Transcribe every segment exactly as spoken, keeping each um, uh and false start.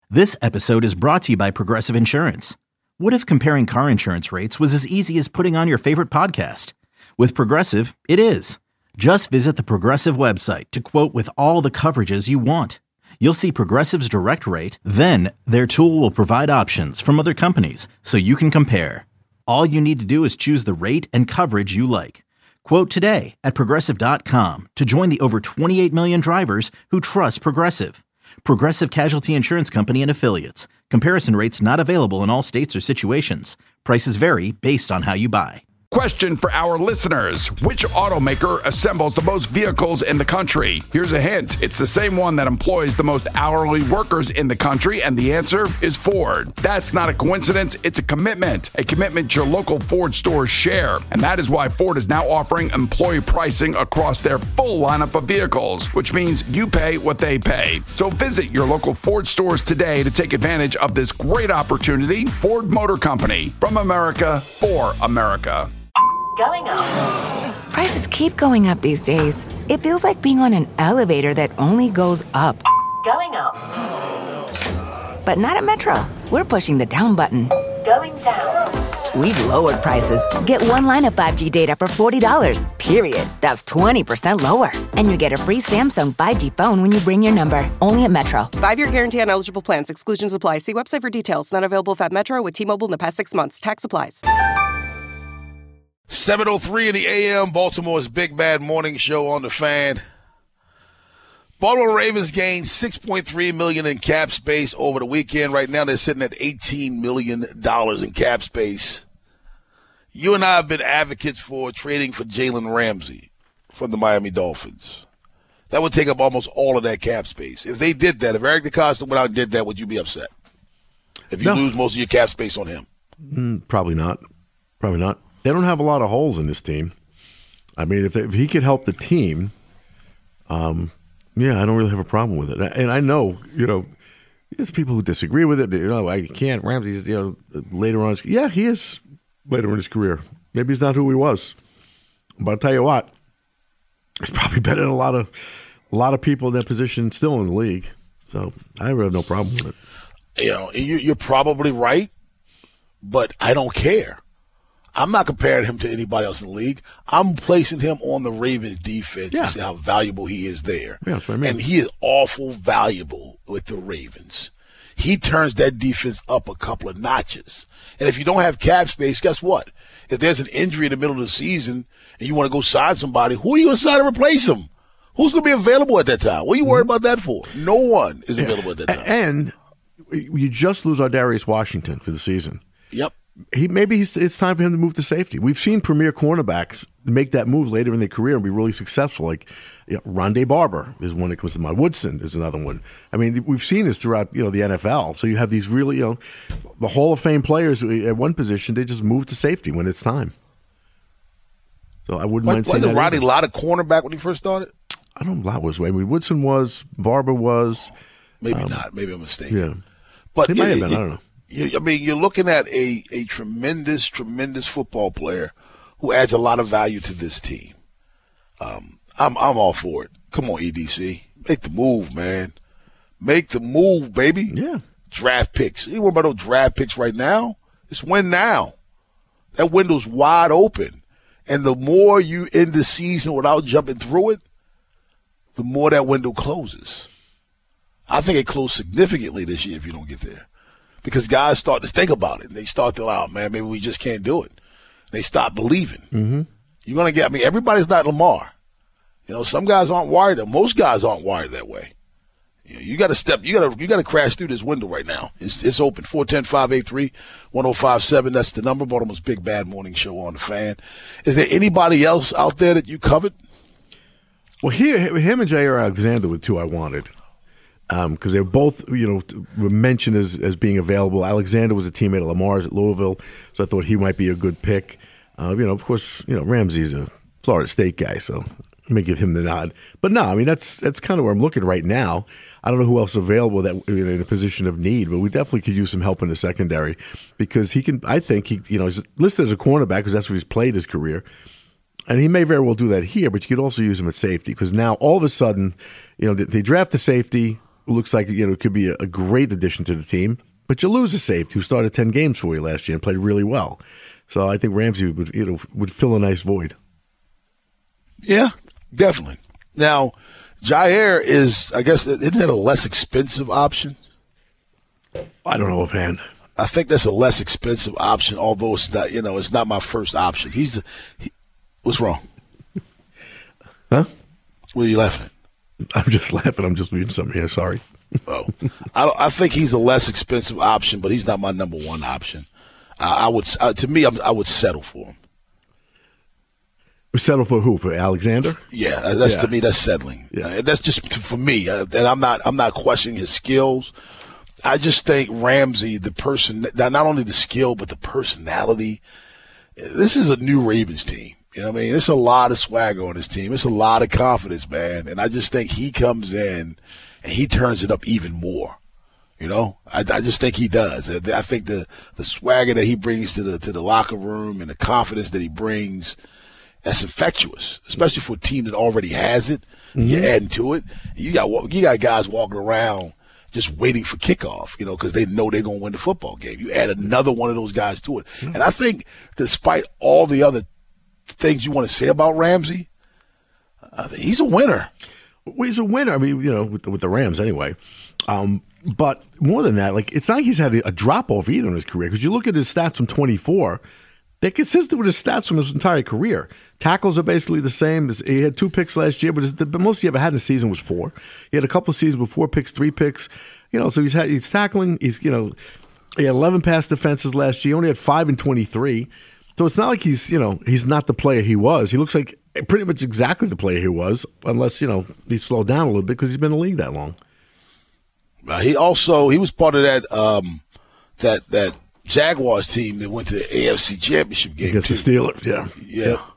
This episode is brought to you by Progressive Insurance. What if comparing car insurance rates was as easy as putting on your favorite podcast? With Progressive, it is. Just visit the Progressive website to quote with all the coverages you want. You'll see Progressive's direct rate, then their tool will provide options from other companies so you can compare. All you need to do is choose the rate and coverage you like. Quote today at progressive dot com to join the over twenty-eight million drivers who trust Progressive. Progressive Casualty Insurance Company and Affiliates. Comparison rates not available in all states or situations. Prices vary based on how you buy. Question for our listeners. Which automaker assembles the most vehicles in the country? Here's a hint. It's the same one that employs the most hourly workers in the country, and the answer is Ford. That's not a coincidence. It's a commitment. A commitment your local Ford stores share. And that is why Ford is now offering employee pricing across their full lineup of vehicles, which means you pay what they pay. So visit your local Ford stores today to take advantage of this great opportunity. Ford Motor Company. From America, for America. Going up. Prices keep going up these days. It feels like being on an elevator that only goes up. Going up. But not at Metro. We're pushing the down button. Going down. We've lowered prices. Get one line of five G data for forty dollars, period. That's twenty percent lower. And you get a free Samsung five G phone when you bring your number. Only at Metro. Five-year guarantee on eligible plans. Exclusions apply. See website for details. Not available at Metro with T-Mobile in the past six months. Tax applies. seven oh three in the A M, Baltimore's Big Bad Morning Show on the Fan. Baltimore Ravens gained six point three million dollars in cap space over the weekend. Right now they're sitting at eighteen million dollars in cap space. You and I have been advocates for trading for Jalen Ramsey from the Miami Dolphins. That would take up almost all of that cap space. If they did that, if Eric DeCosta went out and did that, would you be upset? If you No. lose most of your cap space on him? Mm, probably not. Probably not. They don't have a lot of holes in this team. I mean, if, they, if he could help the team, um, yeah, I don't really have a problem with it. And I know, you know, there's people who disagree with it. You know, I can't, Ramsey, you know, later on. Yeah, he is later in his career. Maybe he's not who he was. But I'll tell you what, he's probably better than a lot of a lot of people in that position still in the league. So I have no problem with it. You know, you, you're probably right, but I don't care. I'm not comparing him to anybody else in the league. I'm placing him on the Ravens defense Yeah. to see how valuable he is there. Yeah, that's what I mean. And he is awful valuable with the Ravens. He turns that defense up a couple of notches. And if you don't have cap space, guess what? If there's an injury in the middle of the season and you want to go sign somebody, who are you going to sign to replace him? Who's going to be available at that time? What are you worried about that for? No one is available at that time. And you just lose Ardarius Washington for the season. Yep. He maybe he's, it's time for him to move to safety. We've seen premier cornerbacks make that move later in their career and be really successful. Like you know, Rondé Barber is one that comes to mind. Woodson is another one. I mean, we've seen this throughout you know the N F L. So you have these really you know the Hall of Fame players at one position. They just move to safety when it's time. So I wouldn't mind saying that. Wasn't Rodney either. Lott a cornerback when he first started? I don't know. Lott was. I mean, Woodson was. Barber was. Maybe um, not. Maybe I'm mistaken. Yeah, But it you, might have you, been. I don't know. You, I mean, you're looking at a, a tremendous, tremendous football player who adds a lot of value to this team. Um, I'm I'm all for it. Come on, E D C. Make the move, man. Make the move, baby. Yeah. Draft picks. You worry about those draft picks right now? It's win now. That window's wide open. And the more you end the season without jumping through it, the more that window closes. I think it closed significantly this year if you don't get there. Because guys start to think about it. And they start to, oh, man, maybe we just can't do it. They stop believing. Mm-hmm. You're going to get, I mean, everybody's not Lamar. You know, some guys aren't wired. Most guys aren't wired that way. You know, you got to step, you got to, you got to crash through this window right now. It's it's open. four one zero, five eight three, one zero five seven. That's the number. Baltimore's Big Bad Morning Show on the Fan. Is there anybody else out there that you covered? Well, here, him and Jair Alexander were two I wanted. Because um, they're both, you know, were mentioned as, as being available. Alexander was a teammate of Lamar's at Louisville, so I thought he might be a good pick. Uh, you know, of course, you know, Ramsey's a Florida State guy, so let me give him the nod. But no, I mean, that's that's kind of where I'm looking right now. I don't know who else is available that in a position of need, but we definitely could use some help in the secondary because he can. I think he, you know, he's listed as a cornerback because that's what he's played his career. And he may very well do that here, but you could also use him at safety because now all of a sudden, you know, they, they draft the safety who looks like you know could be a, a great addition to the team. But you lose a safety who started ten games for you last year and played really well. So I think Ramsey would you know would fill a nice void. Yeah, definitely. Now, Jair is, I guess, isn't that a less expensive option? I don't know offhand. I think that's a less expensive option, although it's not, you know, it's not my first option. He's, a, he, what's wrong? Huh? What are you laughing at? I'm just laughing. I'm just reading something here. Sorry. Oh, I, don't, I think he's a less expensive option, but he's not my number one option. I, I would, uh, to me, I'm, I would settle for him. Settle for who? For Alexander? Yeah, that's yeah. to me. That's settling. Yeah. Uh, that's just for me, uh, and I'm not. I'm not questioning his skills. I just think Ramsey, the person, not only the skill but the personality. This is a new Ravens team. You know what I mean? There's a lot of swagger on this team. It's a lot of confidence, man. And I just think he comes in and he turns it up even more. You know, I, I just think he does. I think the the swagger that he brings to the to the locker room and the confidence that he brings. That's infectious, especially for a team that already has it. Mm-hmm. You're adding to it. You got you got guys walking around just waiting for kickoff, you know, because they know they're going to win the football game. You add another one of those guys to it. Mm-hmm. And I think despite all the other things you want to say about Ramsey, uh, he's a winner. Well, he's a winner. I mean, you know, with, with the Rams anyway. Um, but more than that, like it's not like he's had a, a drop-off either in his career because you look at his stats from twenty-four, they're consistent with his stats from his entire career. Tackles are basically the same. He had two picks last year, but his, the most he ever had in a season was four. He had a couple of seasons with four picks, three picks. You know, so he's had, he's tackling. He's you know, he had eleven pass defenses last year. He only had five and twenty-three. So it's not like he's you know he's not the player he was. He looks like pretty much exactly the player he was, unless you know he slowed down a little bit because he's been in the league that long. Uh, he also he was part of that um, that that Jaguars team that went to the A F C Championship game against too. the Steelers. Yeah, yeah. Yep.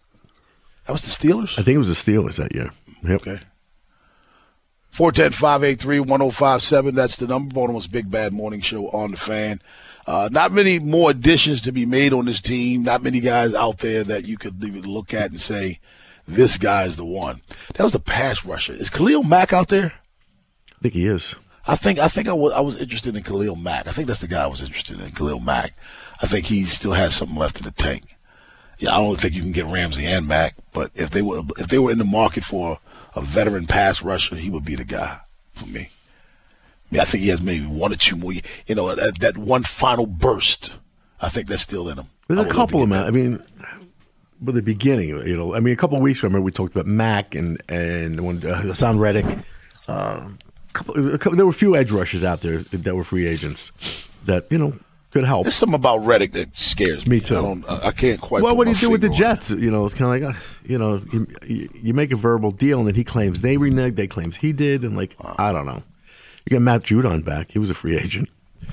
That was the Steelers? I think it was the Steelers that year. Yep. Okay. four one zero, five eight three, one zero five seven. That's the number. Baltimore's Big Bad Morning Show on the Fan. Uh, not many more additions to be made on this team. Not many guys out there that you could even look at and say, this guy is the one. That was a pass rusher. Is Khalil Mack out there? I think he is. I think I think I was, I was interested in Khalil Mack. I think that's the guy I was interested in, Khalil Mack. I think he still has something left in the tank. Yeah, I don't think you can get Ramsey and Mack, but if they were if they were in the market for a veteran pass rusher, he would be the guy for me. I mean, I think he has maybe one or two more. You know, that, that one final burst. I think that's still in him. There's a couple of them. I mean, but the beginning, you know, I mean, a couple of weeks ago, I remember we talked about Mack and and when uh, Hassan Reddick. Uh, couple, a couple, there were a few edge rushers out there that were free agents that you know. Could help. There's something about Reddick that scares me. Me too. I don't. I can't quite. Well, put what do my you do with the finger on Jets? You know, it's kind of like, uh, you know, you, you make a verbal deal and then he claims they reneged, they claims he did, and like uh, I don't know. You get Matt Judon back; he was a free agent.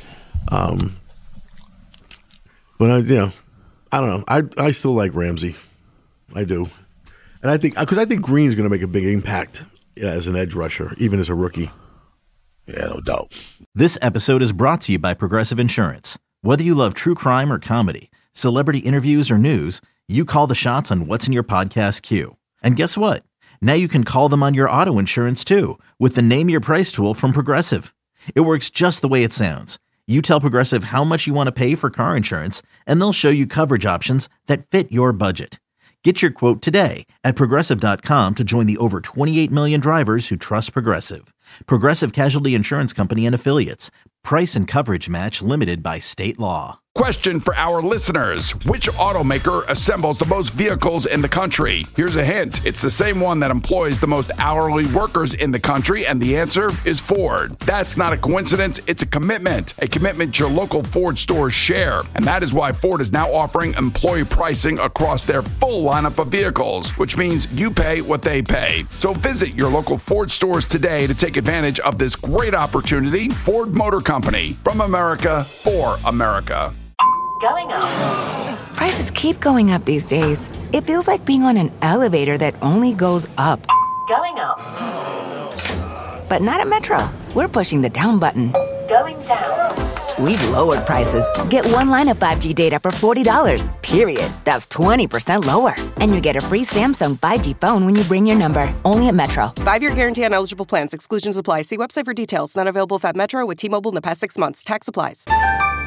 Um, but I, you know, I don't know. I I still like Ramsey, I do, and I think because I think Green's going to make a big impact yeah, as an edge rusher, even as a rookie. Yeah, no doubt. This episode is brought to you by Progressive Insurance. Whether you love true crime or comedy, celebrity interviews or news, you call the shots on what's in your podcast queue. And guess what? Now you can call them on your auto insurance too with the Name Your Price tool from Progressive. It works just the way it sounds. You tell Progressive how much you want to pay for car insurance, and they'll show you coverage options that fit your budget. Get your quote today at Progressive dot com to join the over twenty-eight million drivers who trust Progressive. Progressive Casualty Insurance Company and Affiliates. Price and coverage match limited by state law. Question for our listeners. Which automaker assembles the most vehicles in the country? Here's a hint. It's the same one that employs the most hourly workers in the country, and the answer is Ford. That's not a coincidence. It's a commitment. A commitment your local Ford stores share. And that is why Ford is now offering employee pricing across their full lineup of vehicles, which means you pay what they pay. So visit your local Ford stores today to take advantage of this great opportunity. Ford Motor Company, from America, for America. Going up. Prices keep going up these days. It feels like being on an elevator that only goes up. Going up. But not at Metro. We're pushing the down button. Going down. we've lowered prices. Get one line of five G data for forty dollars, period. That's twenty percent lower. And you get a free Samsung five G phone when you bring your number. Only at Metro. Five-year guarantee on eligible plans. Exclusions apply. See website for details. Not available if at Metro with T-Mobile in the past six months. Tax applies.